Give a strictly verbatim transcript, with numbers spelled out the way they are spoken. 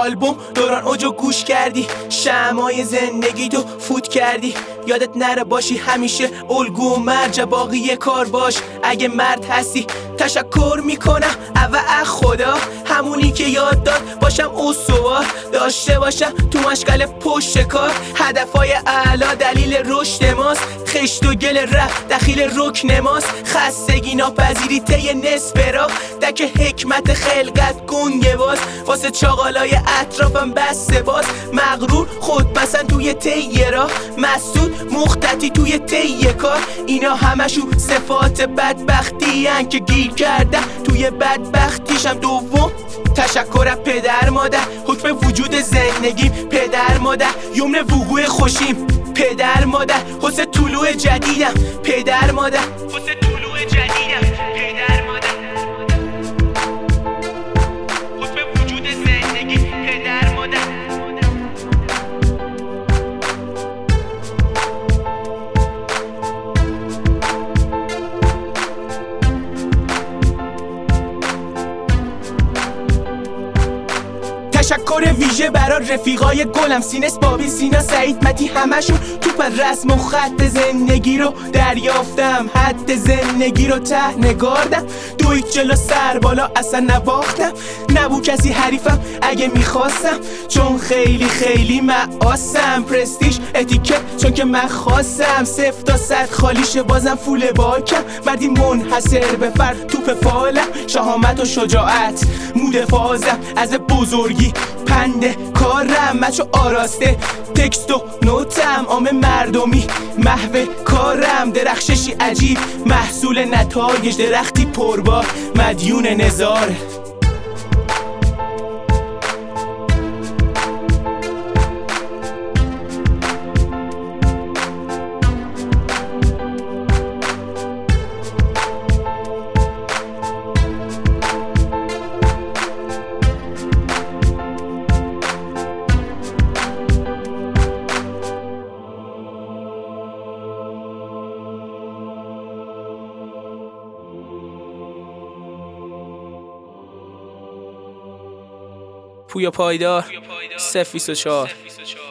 آلبوم دوران اوجو گوش کردی، شمعای زندگی تو فوت کردی. یادت نره باشی همیشه الگو و مرج، باقی کار باش اگه مرد هستی. تشکر میکنم اول خدا، همونی که یاد داد باشم استوار، داشته باشم تو مشغل پشت کار. هدفهای اعلا دلیل رشد ماست، خشت و گل رفت دخیل رکن ماست. خستگی ناپذیری طی نصف راه، دک حکمت خلقت گنگه باز. واسه چاقالای اطرافم بسته باز، مغرور خود بسن توی طی راه، مسعود مختتی توی طی کار. اینا همشون صفات بدبختی هن که گیر کردم توی بدبختیشم. دوم تشکر پدر مادر، حکم وجود زندگیم پدر مادر، یمن وقوع خوشیم پدر مادر، حسن طلوع جدیدم پدر مادر، حسن طلوع جدیدم پدر مادر، حکم وجود زندگی پدر مادر. تشکر ویژه برا رفیقای گلم، سینس بابی سینا سعید متی، همشون توپ رسم و خط زندگی رو دریافتم، حد زندگی رو ته نگاردم. دوید جلو سر بالا اصلا نباختم، نبو کسی حریفم اگه میخواستم، چون خیلی خیلی معاصم. پرستیش اتیکت چون که من خواستم، صفر تا صد خالیشه بازم فول باکم. مردی منحصر به فرد توپ فالم، شهامت و شجاعت مود فازم. از بزرگی پند کارم، مچو آراسته تکست و نوتم، عام مردمی محو کارم. درخششی عجیب محصول نتایج، درختی پربار مدیون نظاره. پویا پایدار صفر بیست و چهار